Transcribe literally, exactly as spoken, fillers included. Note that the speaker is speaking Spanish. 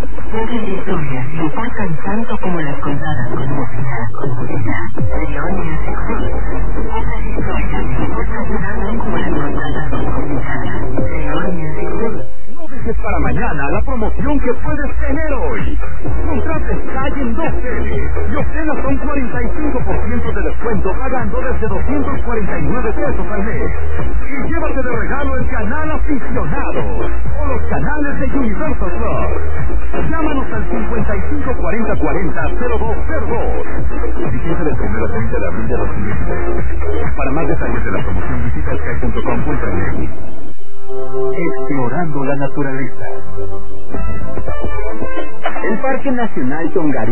Pocas historias le importan tanto como las contadas con música, con música. León Music Group. Pocas historias le importan tanto como las contadas con música. León Music Group. No dejes para mañana la promoción que puedes tener hoy. Contrate Sky en dos teles y obtén hasta un cuarenta y cinco por ciento de descuento pagando desde doscientos cuarenta y nueve pesos al mes. Y llévate de regalo el canal aficionado o los canales de Universal Plus. Llámanos al cincuenta y cinco cuarenta cuarenta cero dos cero dos. Vigencia del primero al treinta de abril de dos mil veinte. Para más detalles de la promoción visita sky punto com punto m x. Explorando la naturaleza. El Parque Nacional Tongarí